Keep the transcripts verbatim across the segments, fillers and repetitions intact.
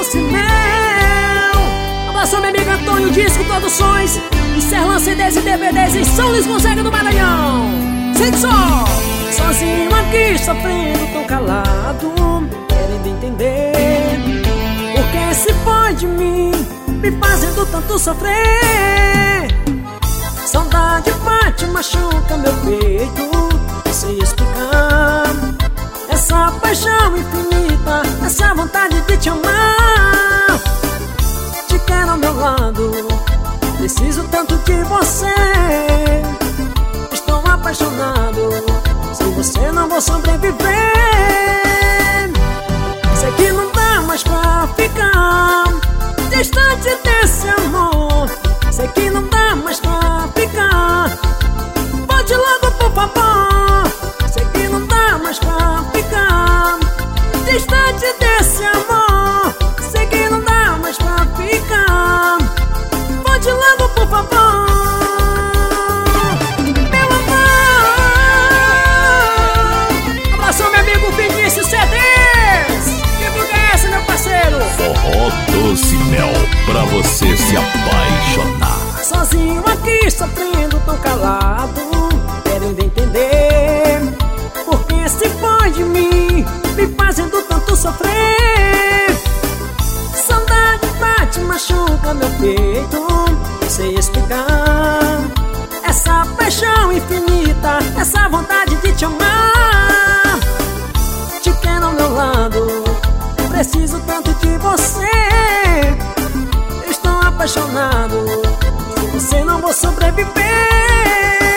fosse meu. Abraço meu amigo Antônio Disco Produções e Serlan C Ds e D V Ds em São Luís Gonzaga do Maranhão. Sente só! Sozinho aqui sofrendo tão calado, querendo entender por que se foi de mim, me fazendo tanto sofrer. Saudade bate, machuca meu peito, sem explicar. Essa paixão infinita, essa vontade de te amar. Te quero ao meu lado, preciso tanto de você. Estou apaixonado, sem você não vou sobreviver. Sei que não dá mais pra ficar distante desse amor. Sei que não dá mais pra ficar, volte logo por favor. Sei que não dá mais pra ficar distante desse amor. Sei que não dá mais pra ficar, volte logo por favor. Meu amor, abraço meu amigo Vinícius C Ds. Que buga é essa, meu parceiro? Forró Doce Mel, pra você se apaixonar. Sozinho aqui sofrendo tão calado, querendo entender por que se foi de mim, me fazendo tanto sofrer. Saudade bate, machuca meu peito, sem explicar. Essa paixão infinita, essa vontade de te amar. Te quero ao meu lado, preciso tanto de você. Estou apaixonado, sem você não vou sobreviver.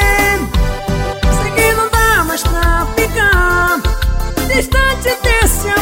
Sei que não dá mais pra ficar distante desse